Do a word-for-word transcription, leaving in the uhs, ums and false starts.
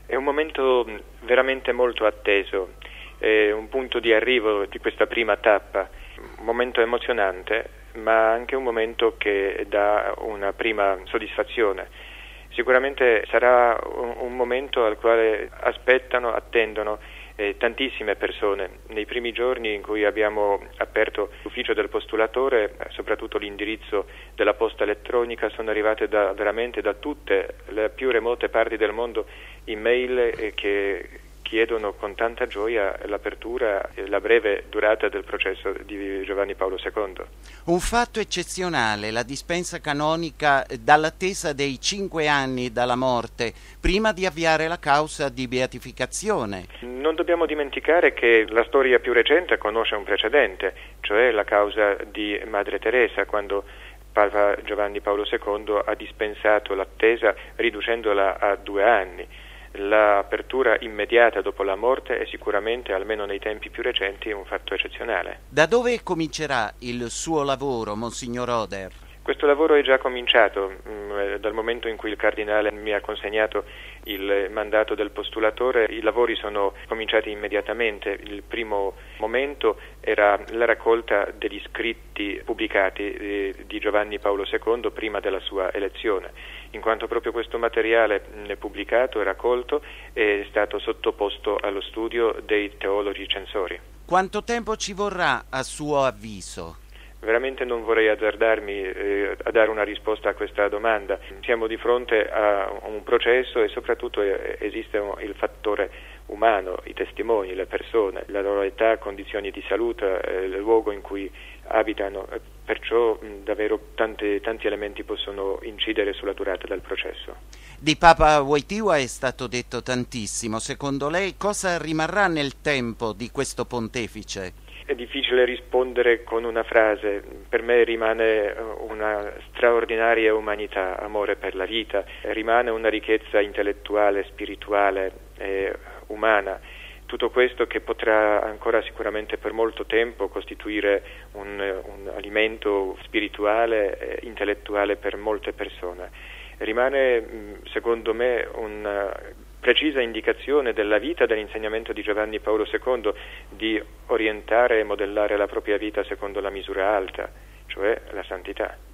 È un momento veramente molto atteso, è un punto di arrivo di questa prima tappa, un momento emozionante, ma anche un momento che dà una prima soddisfazione. Sicuramente sarà un, un momento al quale aspettano, attendono eh, tantissime persone. Nei primi giorni in cui abbiamo aperto l'ufficio del postulatore, soprattutto l'indirizzo della posta elettronica, sono arrivate da, veramente da tutte le più remote parti del mondo email eh, che chiedono con tanta gioia l'apertura e la breve durata del processo di Giovanni Paolo secondo. Un fatto eccezionale, la dispensa canonica dall'attesa dei cinque anni dalla morte, prima di avviare la causa di beatificazione. Non dobbiamo dimenticare che la storia più recente conosce un precedente, cioè la causa di Madre Teresa, quando Papa Giovanni Paolo secondo ha dispensato l'attesa riducendola a due anni. L'apertura immediata dopo la morte è sicuramente, almeno nei tempi più recenti, un fatto eccezionale. Da dove comincerà il suo lavoro, Monsignor Oder? Questo lavoro è già cominciato mh, dal momento in cui il Cardinale mi ha consegnato il mandato del postulatore. I lavori sono cominciati immediatamente. Il primo momento era la raccolta degli scritti pubblicati eh, di Giovanni Paolo secondo prima della sua elezione, in quanto proprio questo materiale mh, pubblicato e raccolto è stato sottoposto allo studio dei teologi censori. Quanto tempo ci vorrà, a suo avviso? Veramente non vorrei azzardarmi eh, a dare una risposta a questa domanda. Siamo di fronte a un processo e soprattutto eh, esiste un, il fattore umano, i testimoni, le persone, la loro età, condizioni di salute, eh, il luogo in cui abitano, eh, perciò mh, davvero tanti, tanti elementi possono incidere sulla durata del processo. Di Papa Wojtyła è stato detto tantissimo. Secondo lei cosa rimarrà nel tempo di questo pontefice? È difficile rispondere con una frase. Per me rimane una straordinaria umanità, amore per la vita, rimane una ricchezza intellettuale, spirituale e umana. Tutto questo che potrà ancora sicuramente per molto tempo costituire un, un alimento spirituale e intellettuale per molte persone. Rimane, secondo me, un precisa indicazione della vita, dell'insegnamento di Giovanni Paolo secondo, di orientare e modellare la propria vita secondo la misura alta, cioè la santità.